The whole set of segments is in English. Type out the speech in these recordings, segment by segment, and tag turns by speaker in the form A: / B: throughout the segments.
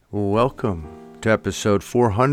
A: Welcome to episode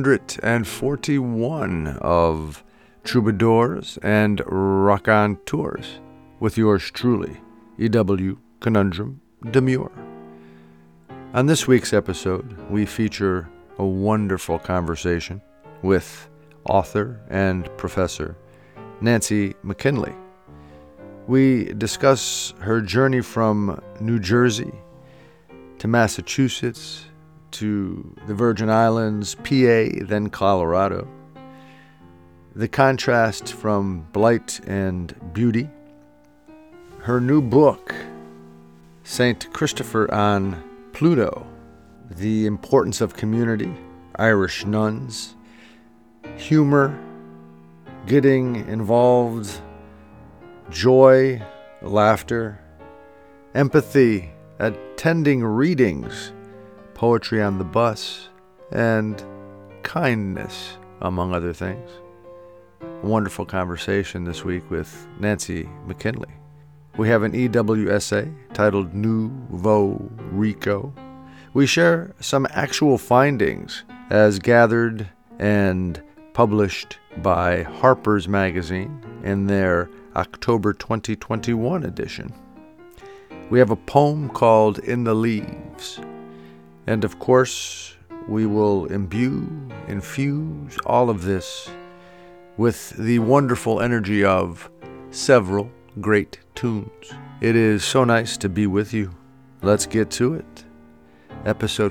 A: 441 of Troubadours and Rock on Tours with yours truly, E.W. Conundrum Demure. On this week's episode, we feature a wonderful conversation with author and professor Nancy McKinley. We discuss her journey from New Jersey to Massachusetts to the Virgin Islands, PA, then Colorado. The contrast from blight and beauty. Her new book, St. Christopher on Pluto, the importance of community, Irish nuns, humor, getting involved, joy, laughter, empathy, attending readings, poetry on the bus, and kindness, among other things. A wonderful conversation this week with Nancy McKinley. We have an EW essay titled Nouveau Rico. We share some actual findings as gathered and published by Harper's Magazine in their October 2021 edition. We have a poem called In the Leaves. And of course, we will infuse all of this with the wonderful energy of several great tunes. It is so nice to be with you. Let's get to it. Episode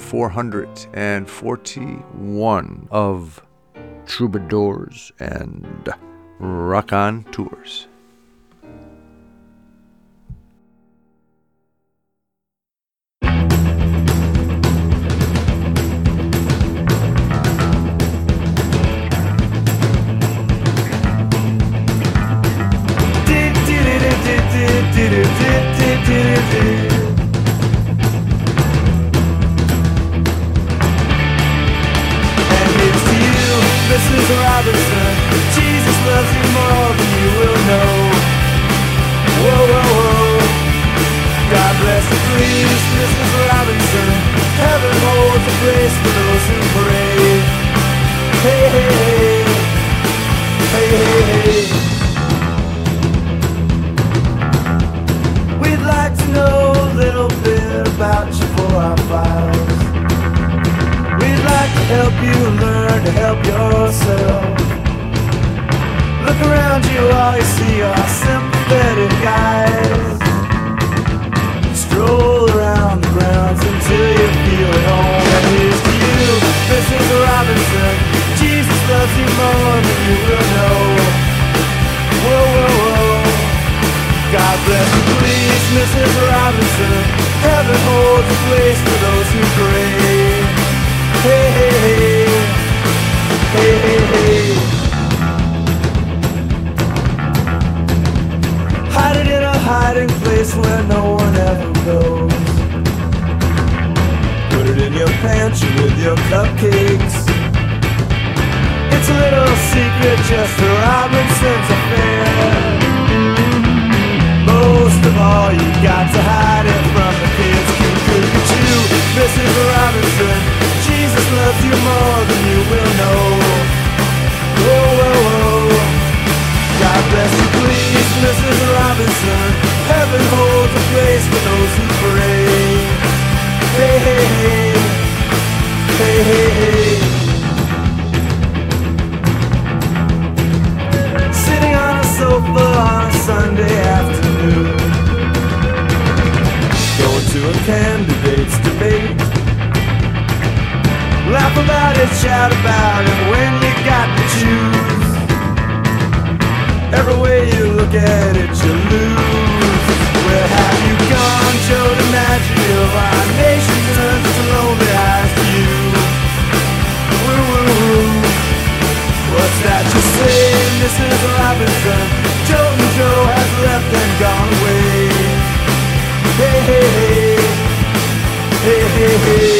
A: 441 of Troubadours and Rock on Tours.
B: Mrs. Robinson, Jesus loves you more than you will know. Whoa, whoa, whoa. God bless you, please, Mrs. Robinson. Heaven holds a place for those who pray. Hey, hey, hey. Hey, hey, hey. We'd like to know a little bit about you for our files. We'd like to help you learn to help yourself. Look around you, all you see are sympathetic guys. Stroll around the grounds until you feel at home. And here's to you, Mrs. Robinson. Jesus loves you more than you will know. Whoa, whoa, whoa. God bless you, please, Mrs. Robinson. Heaven holds a place for those who pray. Hey, hey, hey, hey, hey, hey. Hide it in a hiding place where no one ever goes. Put it in your pantry with your cupcakes. It's a little secret, just a Robinson's affair. Most of all, you got to hide it from the kids. Look at you, Mrs. Robinson. Jesus loves you more than you will know. Whoa, whoa, whoa. God bless you, please, Mrs. Robinson. Heaven holds a place for those who pray. Hey, hey, hey. Hey, hey, hey. Sitting on a sofa on a Sunday afternoon, going to a candidate's debate. Laugh about it, shout about it when you got to choose. Every way you look at it, you lose. Where have you gone, Joe DiMaggio? Our nation turns its lonely eyes to you. Woo, woo, woo. What's that you say, Mrs. Robinson? Joe and Joe has left and gone away. Hey, hey, hey. Hey, hey, hey.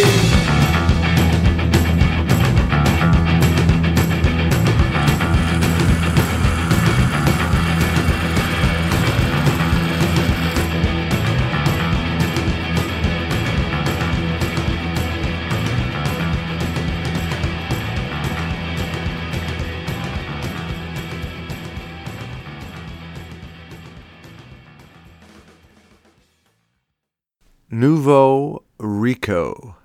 A: Nouveau Rico.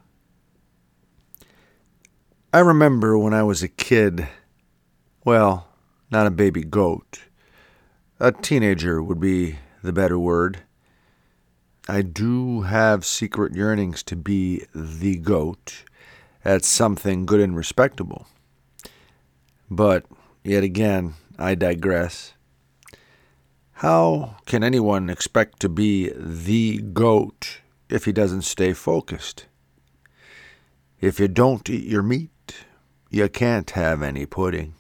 A: I remember when I was a kid, well, not a baby goat. A teenager would be the better word. I do have secret yearnings to be the goat at something good and respectable. But, yet again, I digress. How can anyone expect to be the goat if he doesn't stay focused? If you don't eat your meat, you can't have any pudding.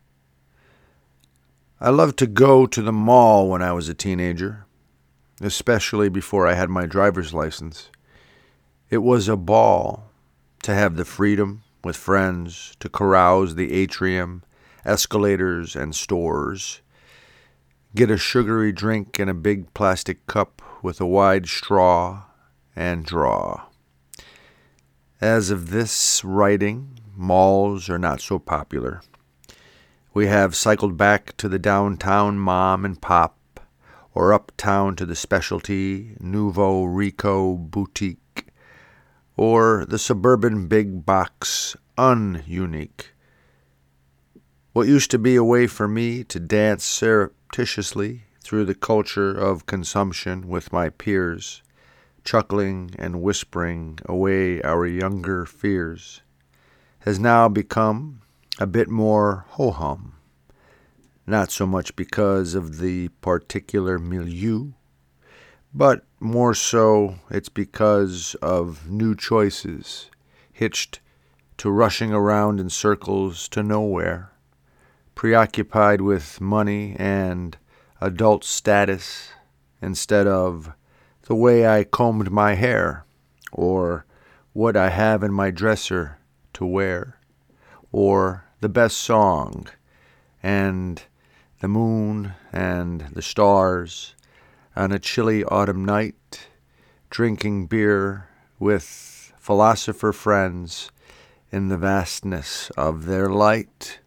A: I loved to go to the mall when I was a teenager, especially before I had my driver's license. It was a ball to have the freedom with friends to carouse the atrium, escalators, and stores. Get a sugary drink in a big plastic cup with a wide straw and draw. As of this writing, malls are not so popular. We have cycled back to the downtown mom and pop, or uptown to the specialty Nouveau Rico boutique, or the suburban big box un-unique. What used to be a way for me to dance surreptitiously through the culture of consumption with my peers, chuckling and whispering away our younger fears, has now become a bit more ho-hum. Not so much because of the particular milieu, but more so it's because of new choices, hitched to rushing around in circles to nowhere, preoccupied with money and adult status instead of the way I combed my hair, or what I have in my dresser to wear, or the best song, and the moon and the stars on a chilly autumn night, drinking beer with philosopher friends in the vastness of their light.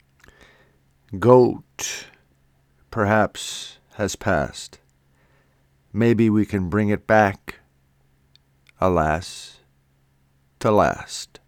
A: Goat, perhaps, has passed. Maybe we can bring it back, alas, to last.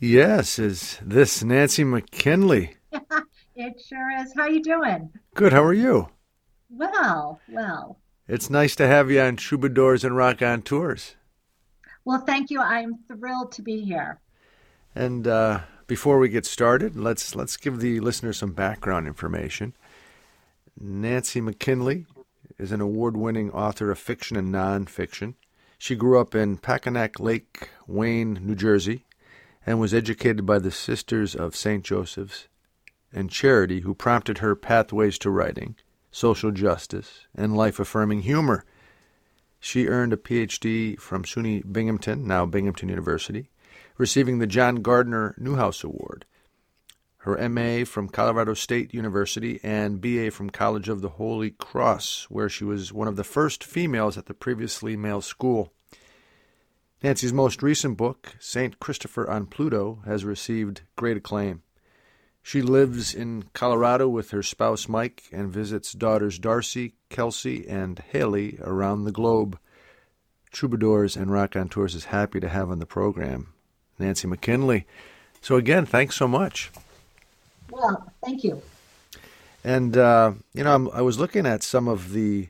A: Yes, is this Nancy McKinley?
C: It sure is. How you doing?
A: Good, how are you?
C: Well.
A: It's nice to have you on Troubadours and Rock on Tours.
C: Well, thank you. I'm thrilled to be here.
A: And before we get started, let's give the listeners some background information. Nancy McKinley is an award-winning author of fiction and nonfiction. She grew up in Packanack Lake, Wayne, New Jersey, and was educated by the Sisters of St. Joseph's and Charity, who prompted her pathways to writing, social justice, and life-affirming humor. She earned a Ph.D. from SUNY Binghamton, now Binghamton University, receiving the John Gardner Newhouse Award, her M.A. from Colorado State University, and B.A. from College of the Holy Cross, where she was one of the first females at the previously male school. Nancy's most recent book, St. Christopher on Pluto, has received great acclaim. She lives in Colorado with her spouse Mike and visits daughters Darcy, Kelsey, and Haley around the globe. Troubadours and Rock on Tours is happy to have on the program Nancy McKinley. So again, thanks so much.
C: Well, thank you.
A: And, I was looking at some of the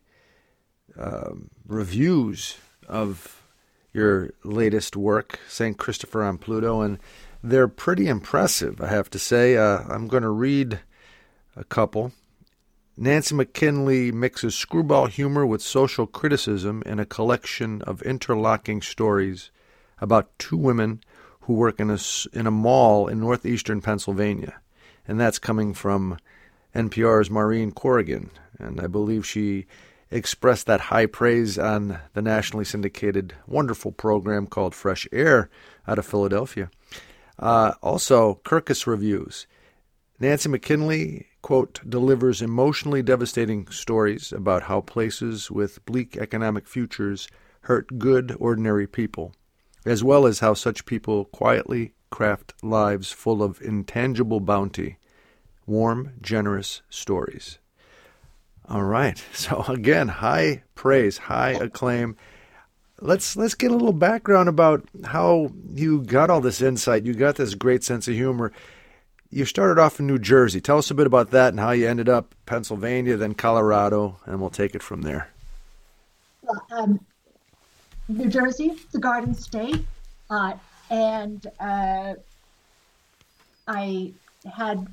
A: reviews of your latest work, St. Christopher on Pluto, and they're pretty impressive, I have to say. I'm going to read a couple. Nancy McKinley mixes screwball humor with social criticism in a collection of interlocking stories about two women who work in a mall in northeastern Pennsylvania. And that's coming from NPR's Maureen Corrigan. And I believe she expressed that high praise on the nationally syndicated wonderful program called Fresh Air out of Philadelphia. Also, Kirkus Reviews. Nancy McKinley, quote, delivers emotionally devastating stories about how places with bleak economic futures hurt good, ordinary people, as well as how such people quietly craft lives full of intangible bounty. Warm, generous stories. All right. So again, high praise, high acclaim. Let's get a little background about how you got all this insight. You got this great sense of humor. You started off in New Jersey. Tell us a bit about that and how you ended up Pennsylvania, then Colorado, and we'll take it from there.
C: Well, New Jersey, the Garden State, and I had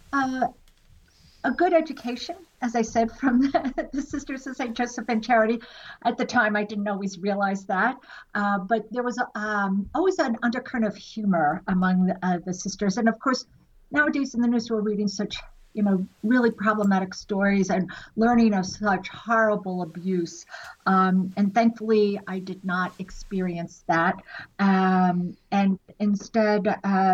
C: a good education, as I said, from the Sisters of St. Joseph and Charity. At the time, I didn't always realize that, but there was always an undercurrent of humor among the sisters. And of course, nowadays in the news, we're reading such, really problematic stories and learning of such horrible abuse. And thankfully, I did not experience that. And instead,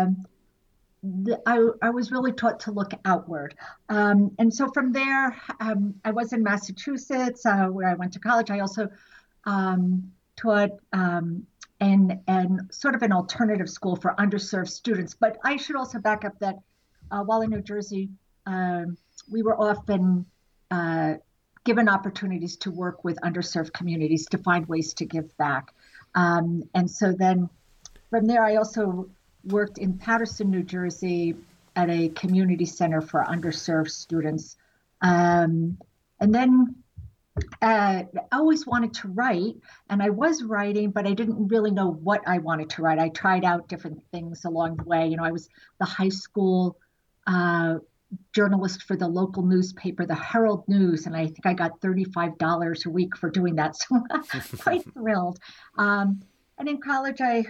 C: I was really taught to look outward. And so from there, I was in Massachusetts, where I went to college. I also taught in sort of an alternative school for underserved students. But I should also back up that while in New Jersey, we were often given opportunities to work with underserved communities to find ways to give back. And so then from there, I also worked in Paterson, New Jersey at a community center for underserved students. And then I always wanted to write, and I was writing, but I didn't really know what I wanted to write. I tried out different things along the way. I was the high school journalist for the local newspaper, the Herald News, and I think I got $35 a week for doing that. So I'm quite thrilled. And in college, I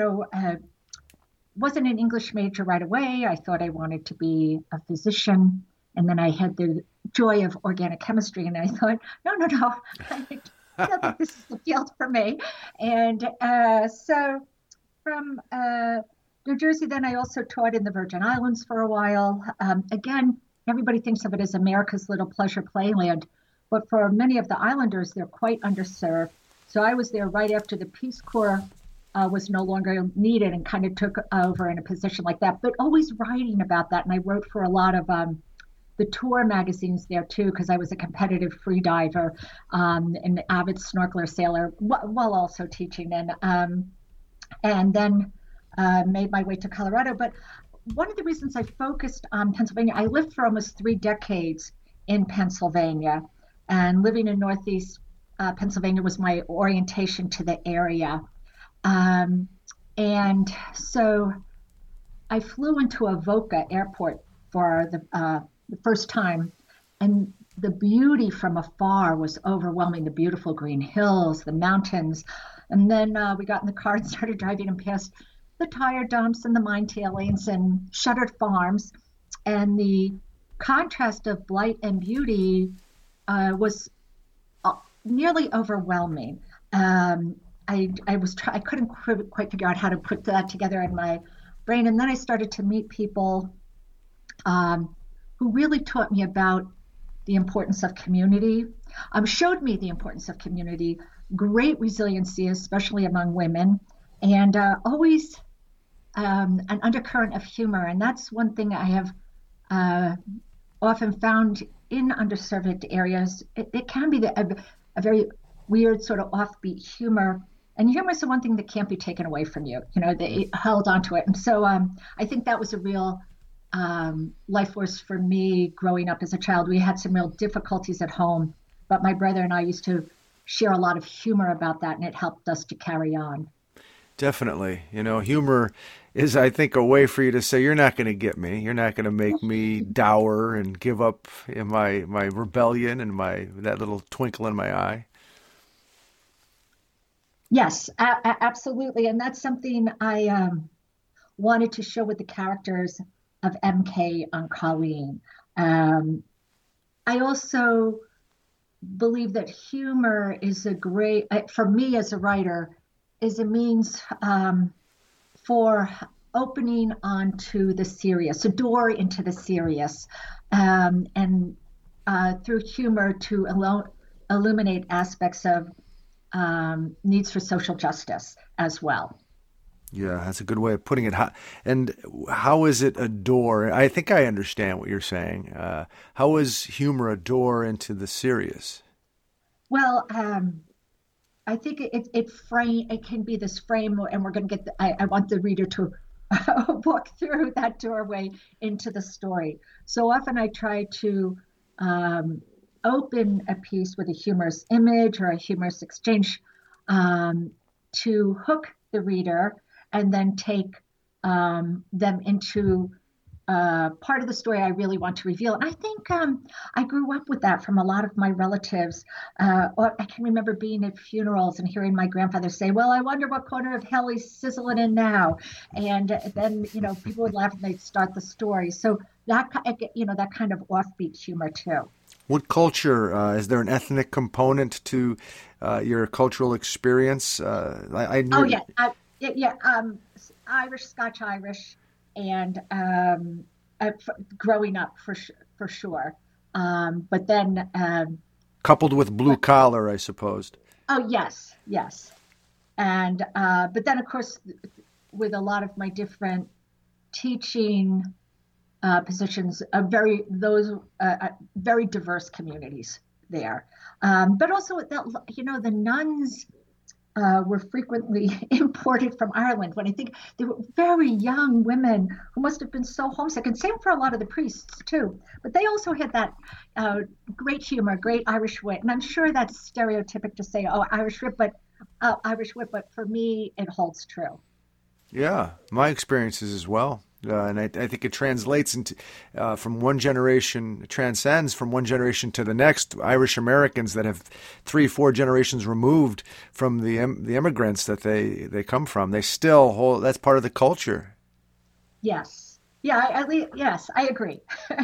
C: wasn't an English major right away. I thought I wanted to be a physician. And then I had the joy of organic chemistry. And I thought, no, I don't think this is the field for me. And so from New Jersey, then I also taught in the Virgin Islands for a while. Again, everybody thinks of it as America's little pleasure playland. But for many of the islanders, they're quite underserved. So I was there right after the Peace Corps was no longer needed and kind of took over in a position like that, but always writing about that. And I wrote for a lot of the tour magazines there too, because I was a competitive free diver, an avid snorkeler sailor, while also teaching. And then made my way to Colorado. But one of the reasons I focused on Pennsylvania, I lived for almost 3 decades in Pennsylvania, and living in Northeast Pennsylvania was my orientation to the area. Um, and so I flew into Avoca Airport for the first time, and the beauty from afar was overwhelming. The beautiful green hills, the mountains, and then we got in the car and started driving and past the tire dumps and the mine tailings and shuttered farms, and the contrast of blight and beauty was nearly overwhelming. I couldn't quite figure out how to put that together in my brain, and then I started to meet people who really taught me about the importance of community, showed me the importance of community, great resiliency, especially among women, and always an undercurrent of humor. And that's one thing I have often found in underserved areas. It can be a very weird, sort of offbeat humor. And humor is the one thing that can't be taken away from you. They held onto it. And so I think that was a real life force for me growing up as a child. We had some real difficulties at home, but my brother and I used to share a lot of humor about that, and it helped us to carry on.
A: Definitely. Humor is, I think, a way for you to say, you're not going to get me. You're not going to make me dour and give up in my rebellion and that little twinkle in my eye.
C: Yes, absolutely. And that's something I wanted to show with the characters of MK on Colleen. I also believe that humor is for me as a writer, is a means for opening onto the serious, a door into the serious, and through humor to illuminate aspects of needs for social justice as well.
A: Yeah, that's a good way of putting it. And how is it a door? I think I understand what you're saying. How is humor a door into the serious?
C: Well, I think it can be this frame, and we're going to get. I want the reader to walk through that doorway into the story. So often I try to open a piece with a humorous image or a humorous exchange to hook the reader, and then take them into part of the story I really want to reveal. And I think I grew up with that from a lot of my relatives. Or I can remember being at funerals and hearing my grandfather say, "Well, I wonder what corner of hell he's sizzling in now." And then, people would laugh and they'd start the story. So that kind of offbeat humor too.
A: What culture, is there an ethnic component to your cultural experience?
C: Oh, yeah. Irish, Scotch Irish, and growing up for sure. But then
A: coupled with blue collar, I suppose.
C: Oh, yes. And but then, of course, with a lot of my different teaching positions, very diverse communities there. But also, the nuns were frequently imported from Ireland. When I think they were very young women who must have been so homesick, and same for a lot of the priests too. But they also had that great humor, great Irish wit, and I'm sure that's stereotypic to say, "Oh, Irish wit," but for me, it holds true.
A: Yeah, my experiences as well. And I think it translates into from one generation, it transcends from one generation to the next. Irish Americans that have 3-4 generations removed from the immigrants that they come from, they still hold, that's part of the culture.
C: Yes. Yeah, yes, I agree.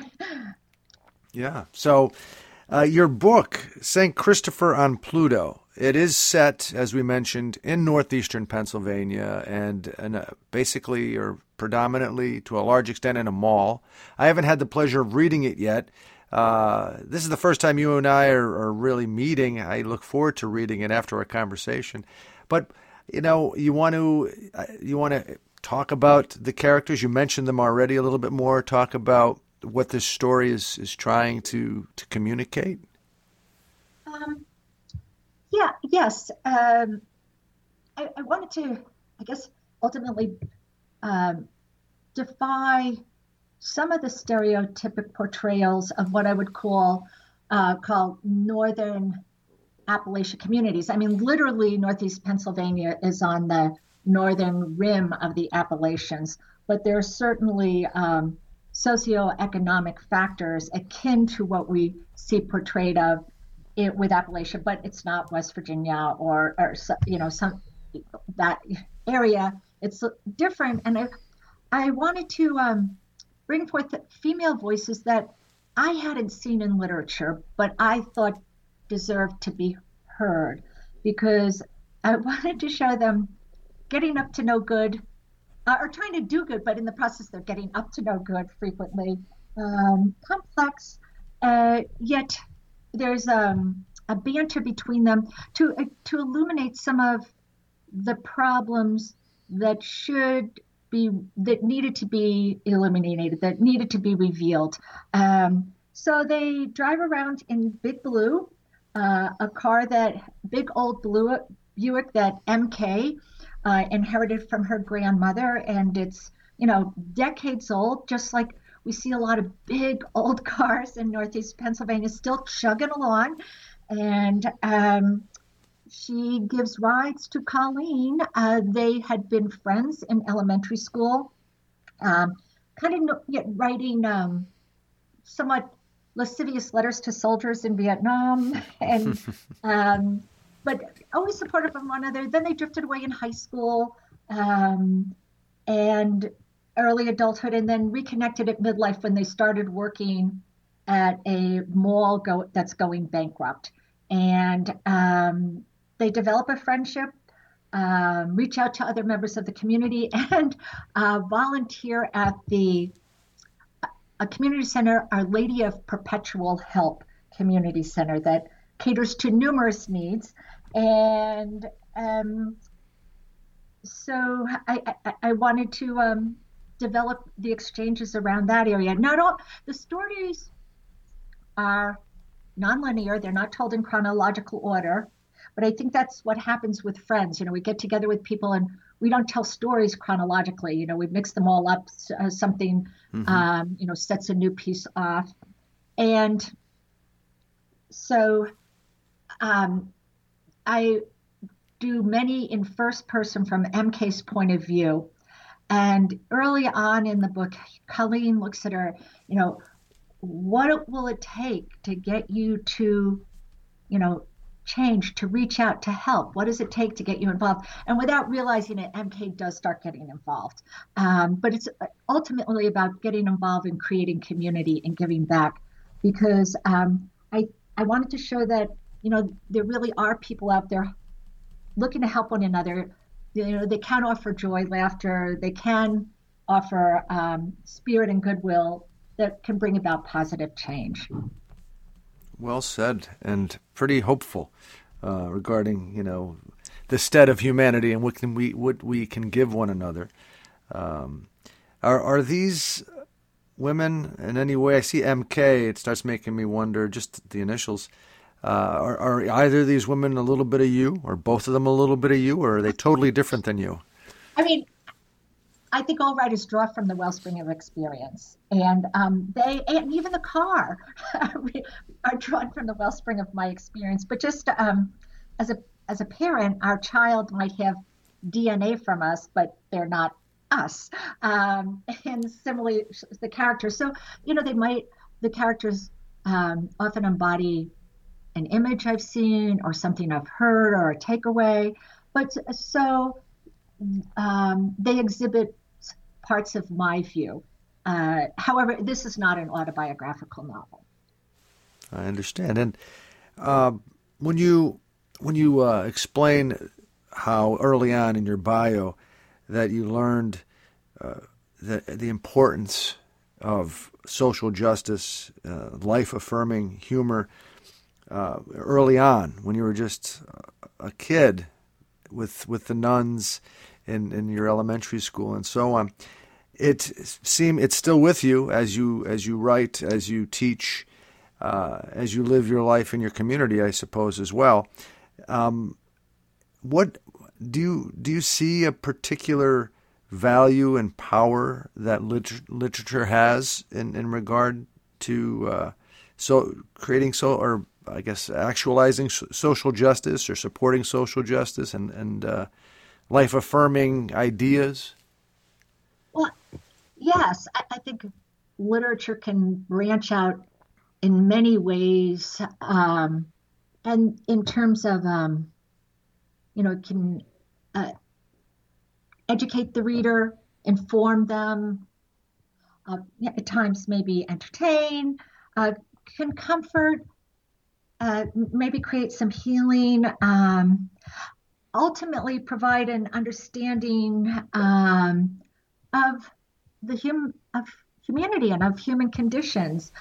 A: Yeah. So your book, St. Christopher on Pluto, it is set, as we mentioned, in northeastern Pennsylvania and basically or predominantly to a large extent in a mall. I haven't had the pleasure of reading it yet. This is the first time you and I are really meeting. I look forward to reading it after our conversation. But, you want to talk about the characters. You mentioned them already a little bit more. Talk about what this story is trying to communicate.
C: Yes. I wanted to, I guess, ultimately um, defy some of the stereotypic portrayals of what I would call Northern Appalachian communities. I mean, literally, Northeast Pennsylvania is on the northern rim of the Appalachians, but there are certainly socioeconomic factors akin to what we see portrayed of it with Appalachia, but it's not West Virginia or some that area. It's different, and I wanted to bring forth female voices that I hadn't seen in literature, but I thought deserved to be heard because I wanted to show them getting up to no good or trying to do good, but in the process they're getting up to no good frequently. Complex, yet there's a banter between them to illuminate some of the problems that needed to be illuminated, that needed to be revealed. So they drive around in Big Blue, big old Buick that MK inherited from her grandmother, and it's decades old, just like we see a lot of big old cars in Northeast Pennsylvania still chugging along. And she gives rides to Colleen. They had been friends in elementary school, writing somewhat lascivious letters to soldiers in Vietnam, and but always supportive of one another. Then they drifted away in high school and early adulthood, and then reconnected at midlife when they started working at a mall that's going bankrupt. And they develop a friendship, reach out to other members of the community, and volunteer at a community center, Our Lady of Perpetual Help Community Center, that caters to numerous needs. And so I wanted to develop the exchanges around that area. Not all the stories are nonlinear; they're not told in chronological order. But I think that's what happens with friends. We get together with people and we don't tell stories chronologically. We mix them all up. Something, sets a new piece off. And so I do many in first person from MK's point of view. And early on in the book, Colleen looks at her, what will it take to get you to, change, to reach out, to help? What does it take to get you involved? And without realizing it, MK does start getting involved. But it's ultimately about getting involved in creating community and giving back, because I wanted to show that, there really are people out there looking to help one another. They can offer joy, laughter. They can offer spirit and goodwill that can bring about positive change.
A: Well said, and pretty hopeful regarding, the state of humanity and what we can give one another. Are these women in any way? I see MK. It starts making me wonder. Just the initials. Are either of these women a little bit of you, or both of them a little bit of you, or are they totally different than you?
C: I mean, I think all writers draw from the wellspring of experience, and and even the car are drawn from the wellspring of my experience. But just as a parent, our child might have DNA from us, but they're not us. And similarly, the characters. So the characters often embody an image I've seen or something I've heard or a takeaway, but so they exhibit parts of my view. However, this is not an autobiographical novel.
A: I understand. And when you explain how early on in your bio that you learned the importance of social justice, life-affirming humor, early on when you were just a kid with the nuns in your elementary school and so on, it's still with you as you write, as you teach, as you live your life in your community, I suppose, as well. What do you see a particular value and power that literature has in regard to actualizing social justice or supporting social justice and life affirming ideas?
C: Well, yes, I think literature can branch out in many ways, and in terms of it can educate the reader, inform them, at times maybe entertain, can comfort, maybe create some healing, ultimately provide an understanding of of humanity and of human conditions.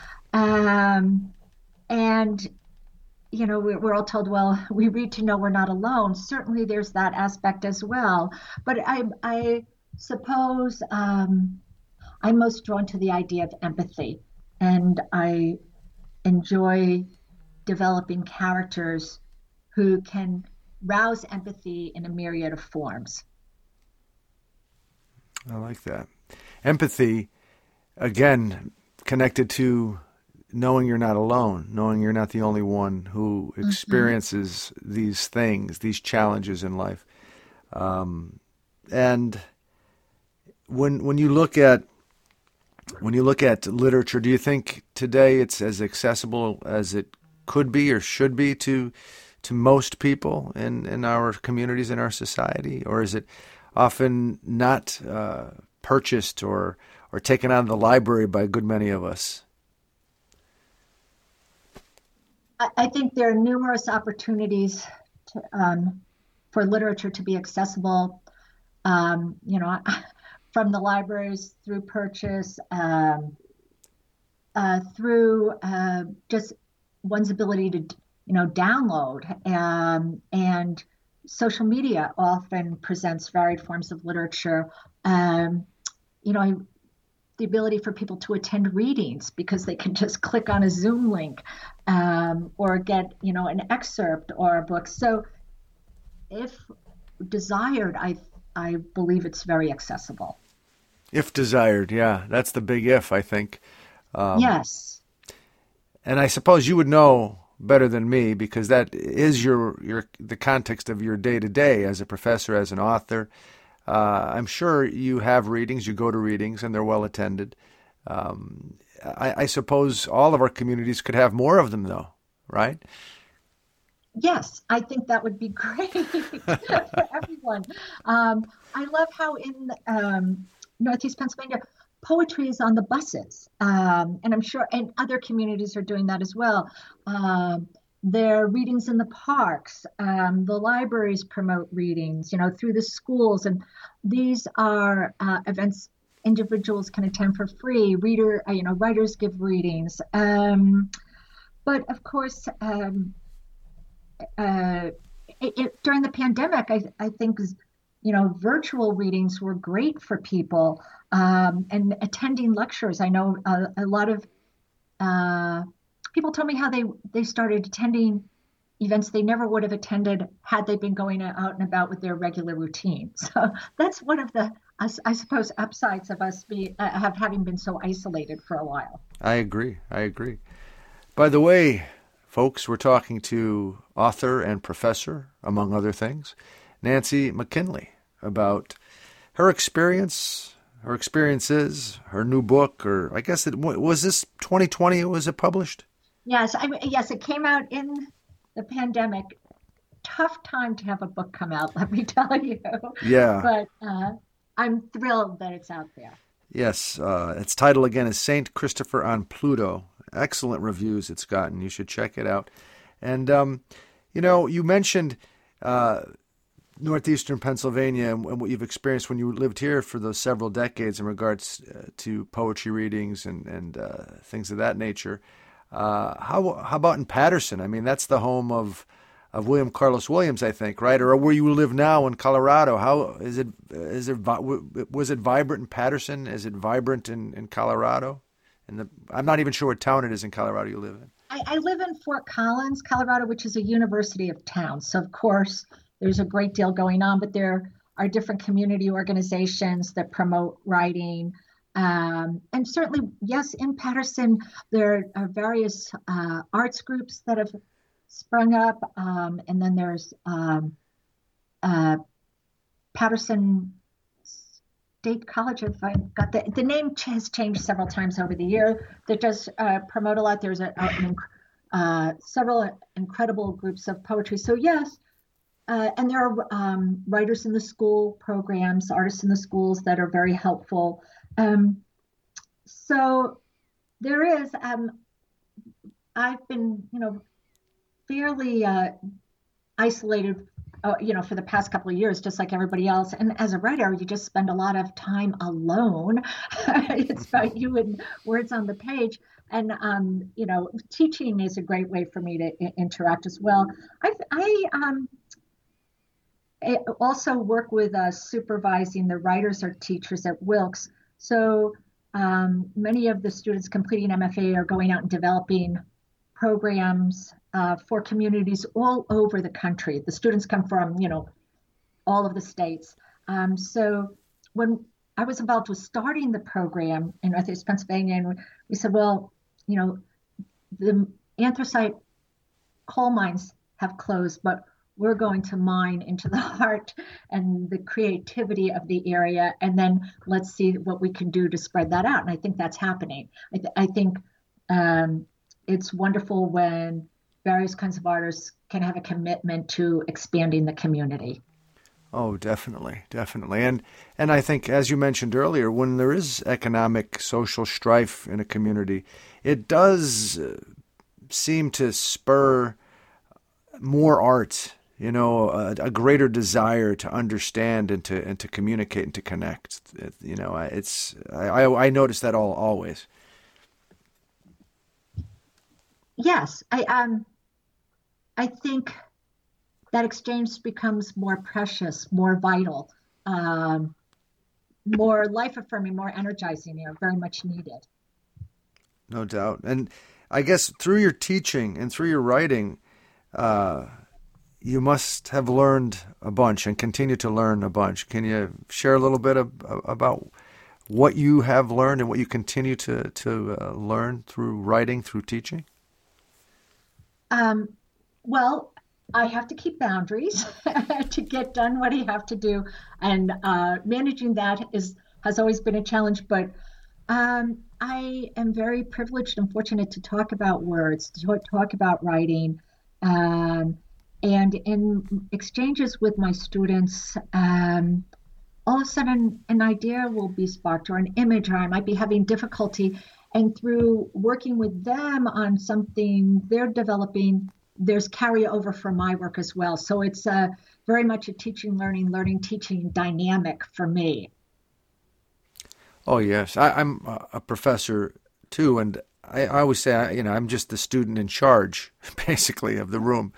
C: And we're all told, well, we read to know we're not alone. Certainly there's that aspect as well. But I suppose I'm most drawn to the idea of empathy. And I enjoy developing characters who can rouse empathy in a myriad of forms.
A: I like that. Empathy, again, connected to knowing you're not alone, knowing you're not the only one who experiences these things, these challenges in life. And when you look at literature, do you think today it's as accessible as it could be or should be to most people in our communities, in our society? Or is it often not purchased or taken out of the library by a good many of us?
C: I think there are numerous opportunities for literature to be accessible, from the libraries, through purchase, through just one's ability to, download. And social media often presents varied forms of literature. The ability for people to attend readings because they can just click on a Zoom link, or get, an excerpt or a book. So if desired, I believe it's very accessible.
A: If desired, yeah. That's the big if, I think.
C: Yes.
A: And I suppose you would know better than me because that is the context of your day-to-day as a professor, as an author. I'm sure you have readings, you go to readings, and they're well attended. I suppose all of our communities could have more of them, though, right?
C: Yes, I think that would be great for everyone. I love how in Northeast Pennsylvania, poetry is on the buses, and I'm sure and other communities are doing that as well. There are readings in the parks. The libraries promote readings, through the schools, and these are events individuals can attend for free. Writers give readings, but of course, during the pandemic, I think virtual readings were great for people, and attending lectures. I know a lot of people told me how they started attending events they never would have attended had they been going out and about with their regular routine. So that's one of the, I suppose, upsides of us having been so isolated for a while.
A: I agree. By the way, folks, we're talking to author and professor, among other things, Nancy McKinley, about her experiences, her new book, or I guess was this 2020 was it published?
C: Yes, yes, it came out in the pandemic. Tough time to have a book come out, let me tell you.
A: Yeah.
C: But I'm thrilled that it's out there.
A: Yes, its title again is Saint Christopher on Pluto. Excellent reviews it's gotten. You should check it out. And, you mentioned northeastern Pennsylvania and what you've experienced when you lived here for those several decades in regards to poetry readings and things of that nature. How about in Paterson? I mean, that's the home of William Carlos Williams, I think, right? Or where you live now in Colorado? How is it? Was it vibrant in Paterson? Is it vibrant in Colorado? I'm not even sure what town it is in Colorado you live in.
C: I live in Fort Collins, Colorado, which is a university of town. So of course there's a great deal going on, but there are different community organizations that promote writing. And certainly, yes, in Paterson, there are various arts groups that have sprung up. And then there's Paterson State College, if I got the name has changed several times over the year, that does promote a lot. There's several incredible groups of poetry. So yes, and there are writers in the school programs, artists in the schools that are very helpful. So there is, I've been, fairly isolated, for the past couple of years, just like everybody else. And as a writer, you just spend a lot of time alone. It's about you and words on the page. And, teaching is a great way for me to interact as well. I also work with supervising the writers or teachers at Wilkes. So many of the students completing MFA are going out and developing programs for communities all over the country. The students come from, all of the states. So when I was involved with starting the program in Northeast Pennsylvania, and we said, well, the anthracite coal mines have closed, but we're going to mine into the heart and the creativity of the area, and then let's see what we can do to spread that out. And I think that's happening. I think it's wonderful when various kinds of artists can have a commitment to expanding the community.
A: Oh, definitely, definitely. And I think, as you mentioned earlier, when there is economic, social strife in a community, it does seem to spur more art, a greater desire to understand and to communicate and to connect. I notice that always.
C: Yes, I think that exchange becomes more precious, more vital, more life-affirming, more energizing, very much needed.
A: No doubt. And I guess through your teaching and through your writing, you must have learned a bunch and continue to learn a bunch. Can you share a little bit about what you have learned and what you continue to learn through writing, through teaching?
C: Well, I have to keep boundaries to get done what I have to do, and managing that has always been a challenge. But I am very privileged and fortunate to talk about words, to talk about writing, and in exchanges with my students, all of a sudden an idea will be sparked, or an image, or I might be having difficulty. And through working with them on something they're developing, there's carryover from my work as well. So it's very much a teaching, learning, teaching dynamic for me.
A: Oh, yes. I'm a professor, too, and I always say, I'm just the student in charge, basically, of the room.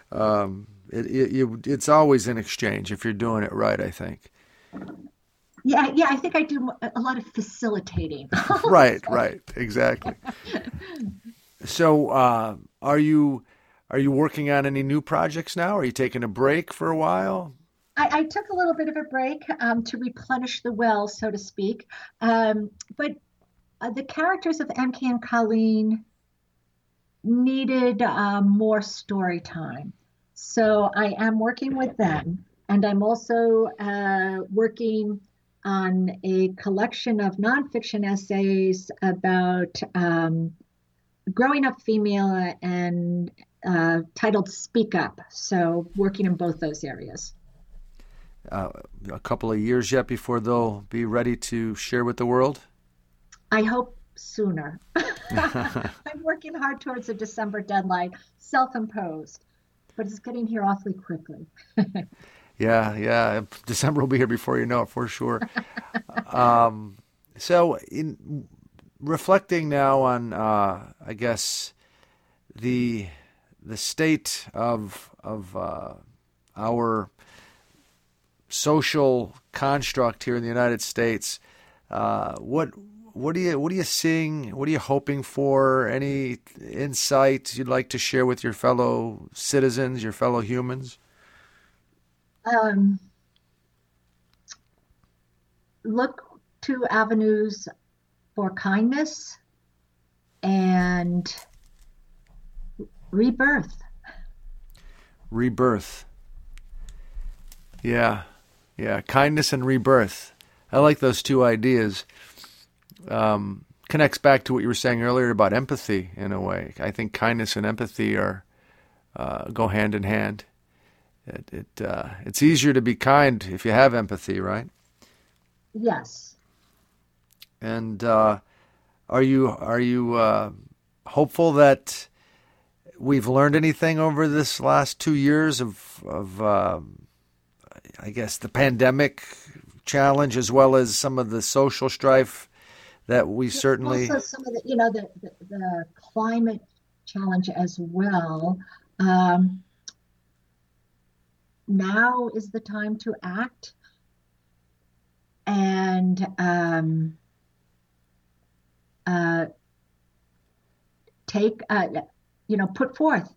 A: It's always an exchange if you're doing it right, I think.
C: Yeah, I think I do a lot of facilitating.
A: Right, exactly. So, are you working on any new projects now? Are you taking a break for a while?
C: I took a little bit of a break to replenish the well, so to speak. But the characters of MK and Colleen needed more story time. So I am working with them. And I'm also working on a collection of nonfiction essays about growing up female and titled Speak Up. So working in both those areas.
A: A couple of years yet before they'll be ready to share with the world?
C: I hope sooner. I'm working hard towards a December deadline, self-imposed, but it's getting here awfully quickly.
A: Yeah. December will be here before you know it, for sure. So in reflecting now on, I guess, the state of our social construct here in the United States, what are you seeing? What are you hoping for? Any insight you'd like to share with your fellow citizens, your fellow humans?
C: look to avenues for kindness and rebirth.
A: Rebirth. Yeah. Kindness and rebirth. I like those two ideas. Connects back to what you were saying earlier about empathy in a way. I think kindness and empathy are go hand in hand. It's easier to be kind if you have empathy, right?
C: Yes.
A: And are you hopeful that we've learned anything over this last 2 years of I guess the pandemic challenge, as well as some of the social strife that we certainly
C: also some of the the climate challenge as well. Now is the time to act and put forth.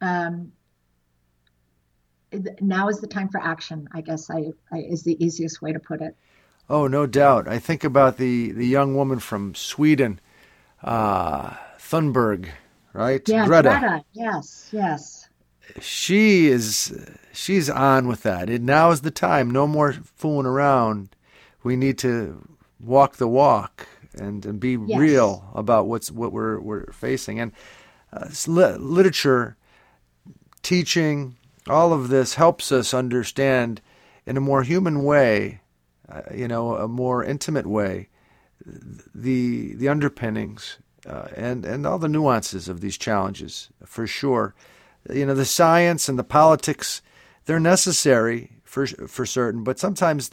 C: Now is the time for action, I guess is the easiest way to put it.
A: Oh, no doubt. I think about the young woman from Sweden, Thunberg, right?
C: Yeah, Greta. Yes.
A: She's on with that. Now is the time. No more fooling around. We need to walk the walk and be real about what we're facing. And literature, teaching, all of this helps us understand in a more human way, a more intimate way, the underpinnings and all the nuances of these challenges, for sure. The science and the politics, they're necessary for certain, but sometimes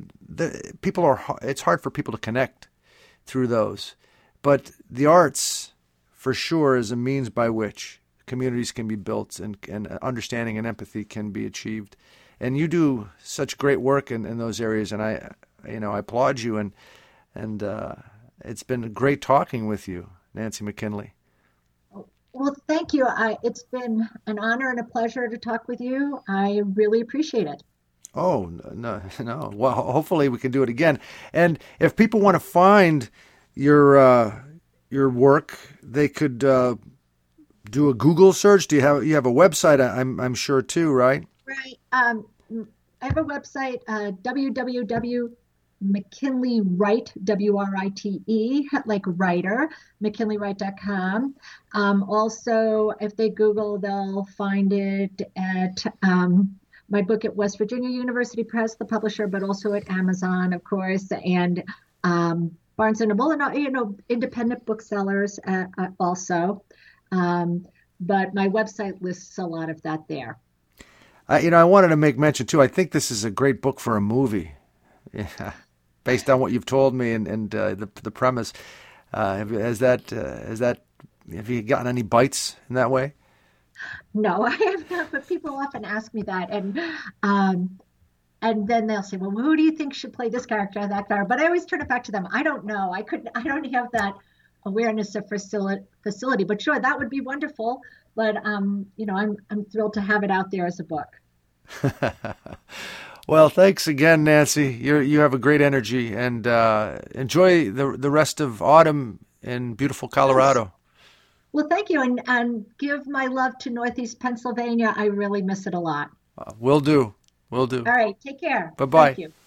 A: it's hard for people to connect through those. But the arts, for sure, is a means by which communities can be built and understanding and empathy can be achieved. And you do such great work in those areas, and I applaud you. And it's been great talking with you, Nancy McKinley.
C: Well, thank you. It's been an honor and a pleasure to talk with you. I really appreciate it.
A: Oh, no. Well, hopefully we can do it again. And if people want to find your work, they could do a Google search. You have a website? I'm sure too, right?
C: Right. I have a website, www.McKinleyWrite, WRITE, like writer, McKinleyWrite.com. Also, if they Google, they'll find it at my book at West Virginia University Press, the publisher, but also at Amazon, of course, and Barnes & Noble, and independent booksellers also. But my website lists a lot of that there.
A: I wanted to make mention too. I think this is a great book for a movie, based on what you've told me and the premise. Have you gotten any bites in that way?
C: No, I have not. But people often ask me that, and then they'll say, "Well, who do you think should play this character or that character?" But I always turn it back to them. I don't know. I don't have that awareness of facility. But sure, that would be wonderful. But I'm thrilled to have it out there as a book.
A: Well, thanks again, Nancy. You have a great energy, and enjoy the rest of autumn in beautiful Colorado.
C: Yes. Well, thank you, and give my love to Northeast Pennsylvania. I really miss it a lot.
A: Will do.
C: All right, take care.
A: Bye-bye.
C: Thank you.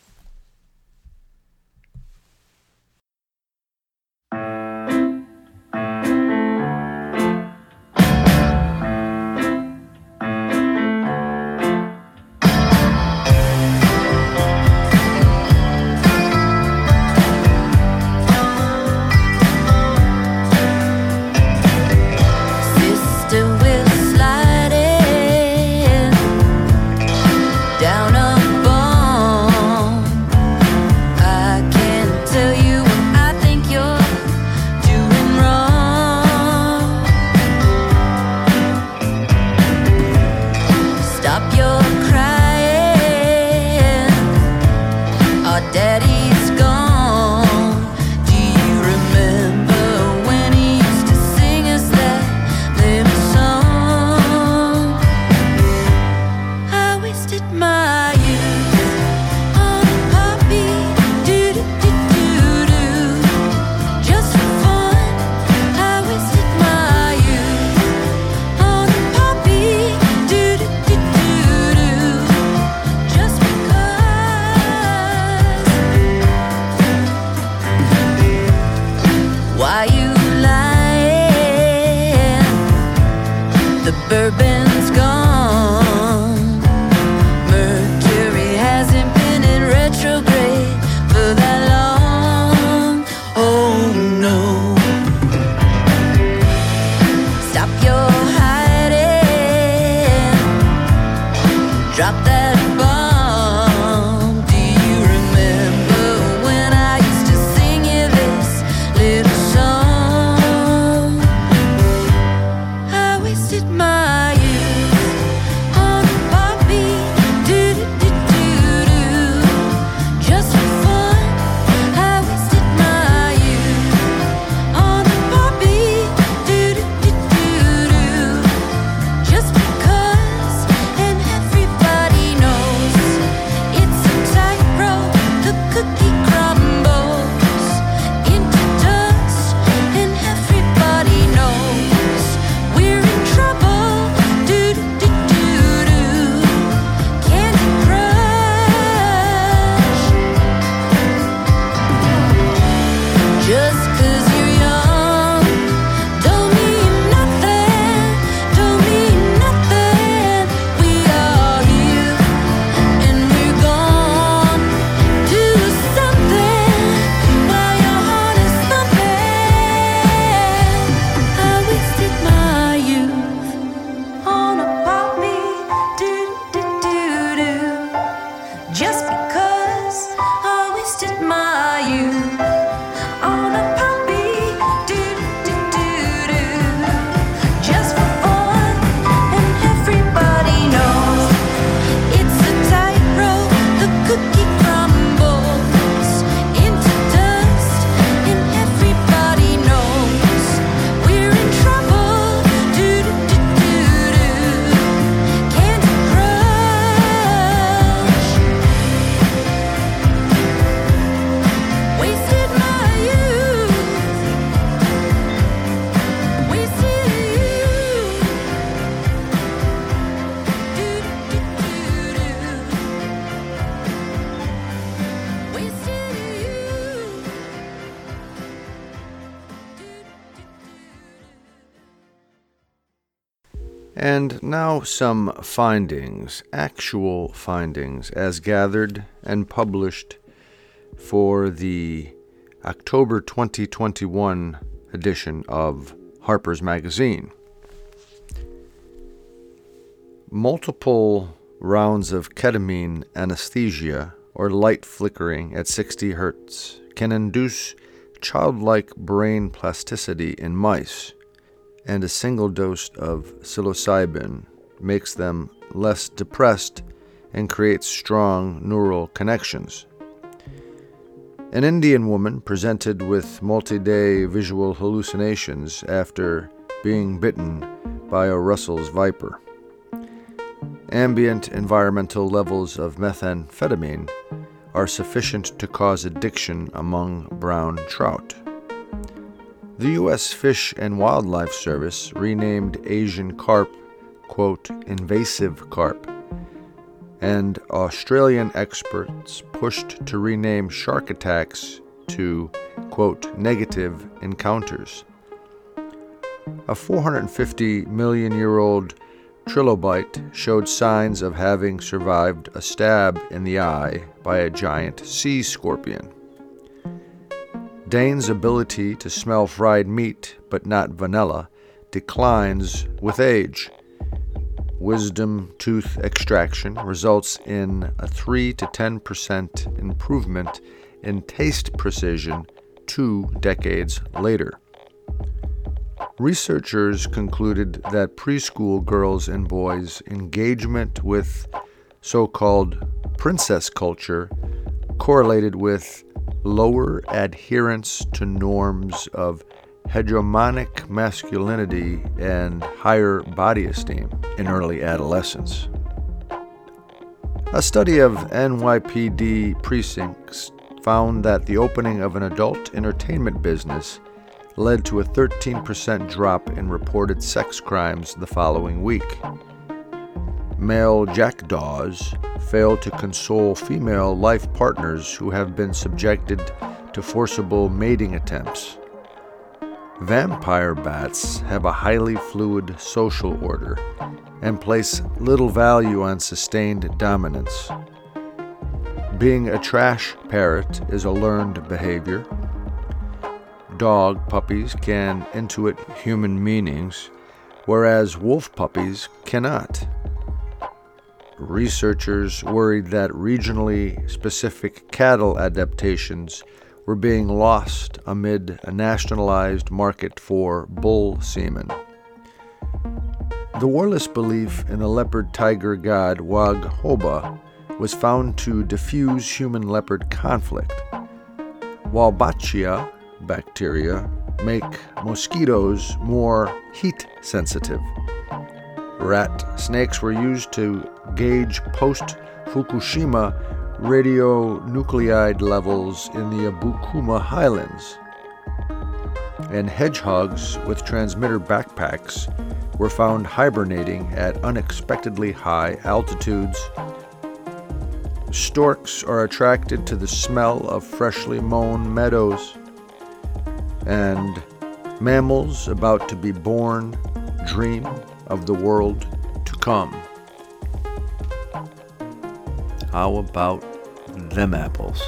D: Down a bone The bourbon's gone. Mercury hasn't been in retrograde for that long. Oh no. Stop your hiding. Drop that bomb. Do you remember when I used to sing you this little song? I wasted my youth on a poppy, do-do-do-do-do. Just for fun, I wasted my youth on a poppy, do-do-do-do-do. Just because, and everybody knows it's a tightrope, the cookie crumbles into dust, and everybody knows we're in trouble. Do-do-do-do-do. Candy Crush. Just 'cause you're young don't mean nothing, don't mean nothing. We are here and we're gone. Do something while your heart is thumping. I wasted my youth on a poppy, do-do-do-do. Just because I wasted my youth on a poppy, do-do-do-do. Just for fun, and everybody knows it's a tightrope, the cookie crumbles into dust, and everybody knows we're in trouble. Do-do-do-do-do. Candy Crush. Wasted my youth. Wasted youth. Do-do-do-do-do. Wasted youth.
A: And now some findings, actual findings, as gathered and published for the October 2021 edition of Harper's Magazine. Multiple rounds of ketamine anesthesia, or light flickering at 60 hertz, can induce childlike brain plasticity in mice, and a single dose of psilocybin makes them less depressed and creates strong neural connections. An Indian woman presented with multi-day visual hallucinations after being bitten by a Russell's viper. Ambient environmental levels of methamphetamine are sufficient to cause addiction among brown trout. The U.S. Fish and Wildlife Service renamed Asian carp, quote, invasive carp, and Australian experts pushed to rename shark attacks to, quote, negative encounters. A 450-million-year-old trilobite showed signs of having survived a stab in the eye by a giant sea scorpion. Dane's ability to smell fried meat, but not vanilla, declines with age. Wisdom tooth extraction results in a 3 to 10% improvement in taste precision 2 decades later. Researchers concluded that preschool girls and boys' engagement with so-called princess culture correlated with lower adherence to norms of hegemonic masculinity and higher body esteem in early adolescence. A study of NYPD precincts found that the opening of an adult entertainment business led to a 13% drop in reported sex crimes the following week. Male jackdaws fail to console female life partners who have been subjected to forcible mating attempts. Vampire bats have a highly fluid social order and place little value on sustained dominance. Being a trash parrot is a learned behavior. Dog puppies can intuit human meanings, whereas wolf puppies cannot. Researchers worried that regionally specific cattle adaptations were being lost amid a nationalized market for bull semen. The warless belief in the leopard-tiger god Waghoba was found to diffuse human-leopard conflict, while Baccia bacteria make mosquitoes more heat-sensitive. Rat snakes were used to gauge post-Fukushima radionuclide levels in the Abukuma Highlands. And hedgehogs with transmitter backpacks were found hibernating at unexpectedly high altitudes. Storks are attracted to the smell of freshly mown meadows. And mammals about to be born dream of the world to come. How about them apples?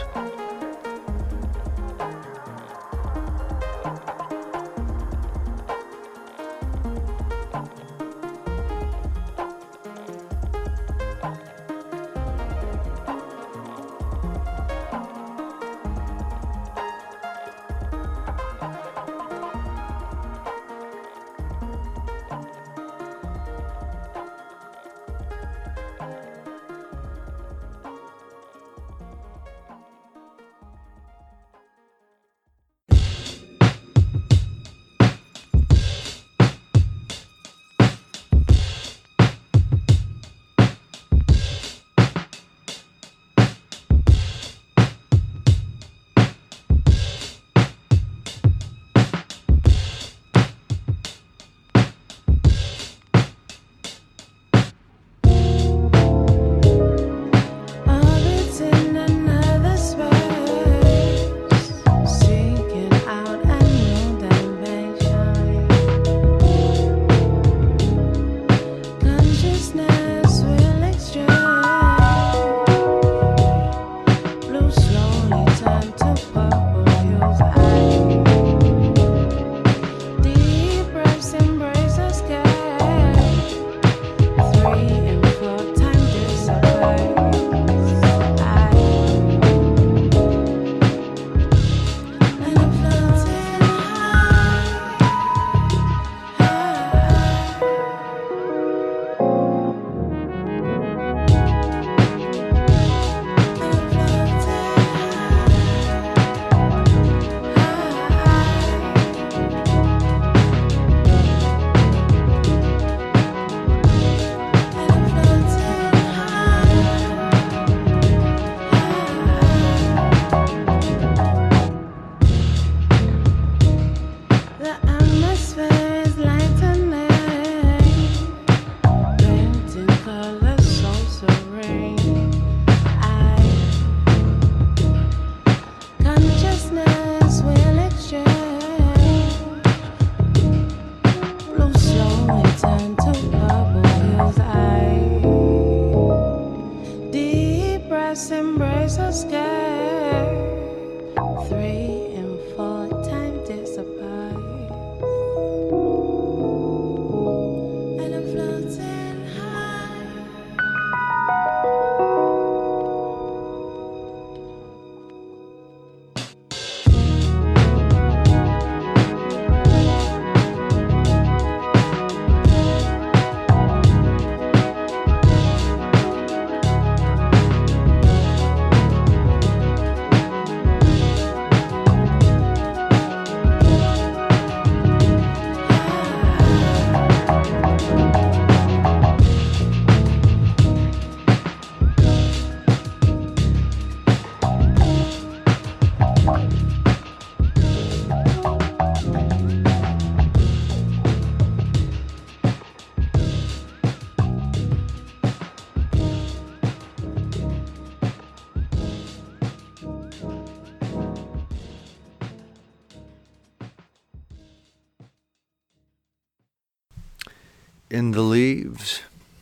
A: In the leaves.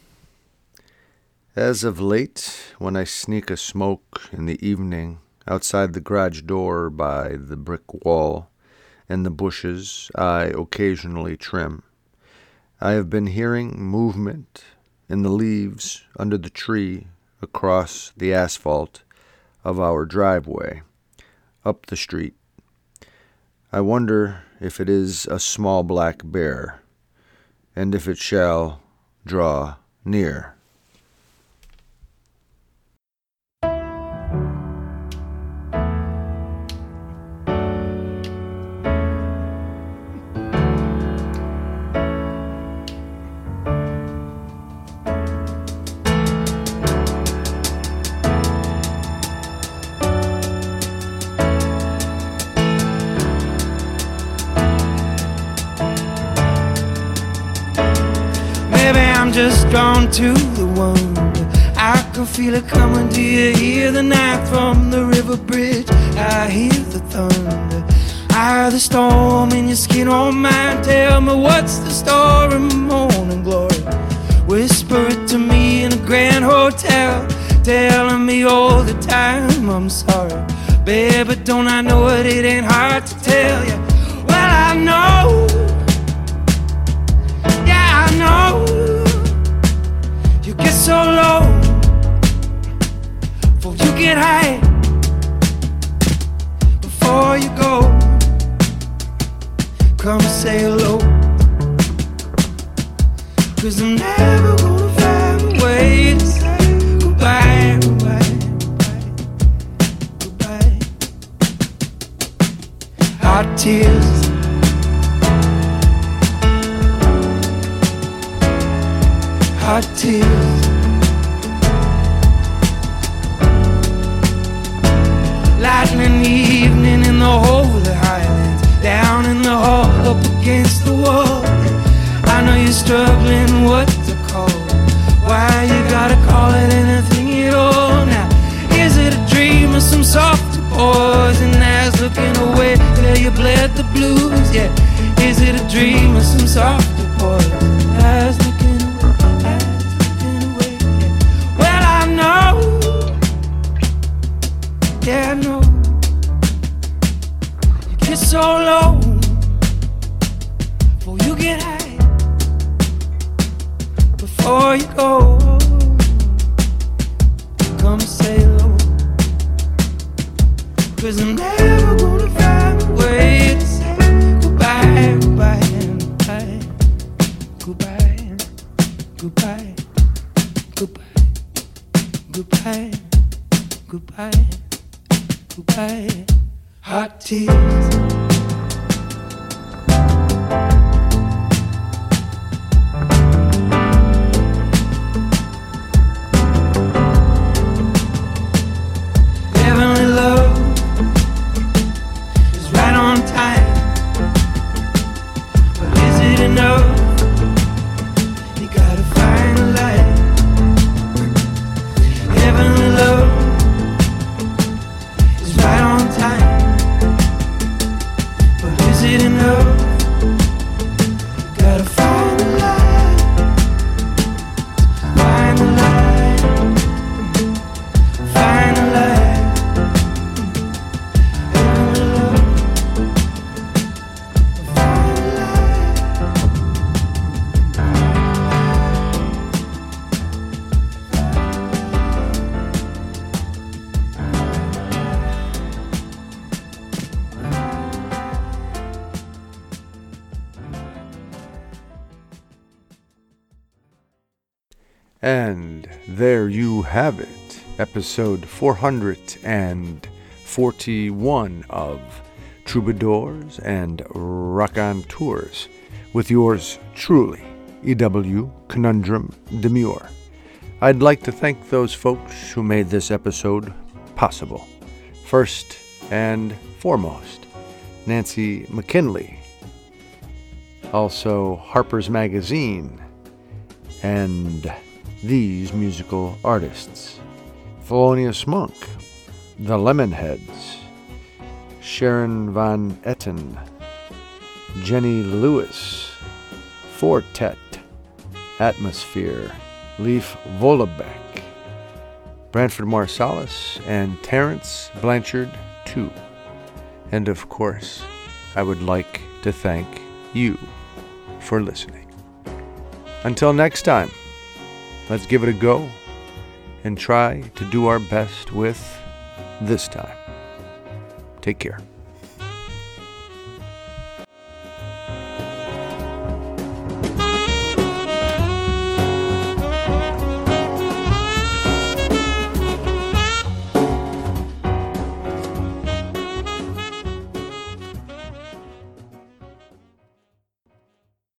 A: As of late, when I sneak a smoke in the evening outside the garage door by the brick wall and the bushes I occasionally trim, I have been hearing movement in the leaves under the tree across the asphalt of our driveway, up the street. I wonder if it is a small black bear, and if it shall draw near.
B: Just drawn to the wonder. I can feel it coming. Do you hear the night from the river bridge? I hear the thunder. I hear the storm in your skin on mine. Tell me what's the story, morning glory. Whisper it to me in a grand hotel, telling me all the time I'm sorry. Baby, don't I know it? It ain't hard to tell you. Well, I know. Yeah, I know. You get so low before you get high. Before you go, come say hello. 'Cause I'm never gonna find a way to say goodbye, goodbye, goodbye, goodbye. Hot tears, hot tears. Lightning evening in the holy highlands, down in the hall, up against the wall. I know you're struggling what to call it. Why you gotta call it anything at all now? Is it a dream or some soft poison that's looking away till you bled the blues? Yeah, is it a dream or some soft poison that's looking away? Well, I know, yeah, I know. You get so low before you get high. Before you go, come say hello. 'Cause I'm never gonna find a way to say goodbye, goodbye, goodbye, goodbye, goodbye, goodbye, goodbye, goodbye, goodbye. Hot tears. Heavenly love is right on time, but is it enough? You gotta find a light. Heavenly love is right on time, but is it enough? You gotta find a light. Find a light. Find a light. Heavenly love. Find a light.
A: And there you have it, episode 441 of Troubadours and Raconteurs, with yours truly, E.W. Conundrum Demure. I'd like to thank those folks who made this episode possible. First and foremost, Nancy McKinley, also Harper's Magazine, and these musical artists: Thelonious Monk, The Lemonheads, Sharon Van Etten, Jenny Lewis, Fortet, Atmosphere, Leif Vollebeck, Branford Marsalis, and Terence Blanchard, too. And of course, I would like to thank you for listening. Until next time, let's give it a go and try to do our best with this time. Take care.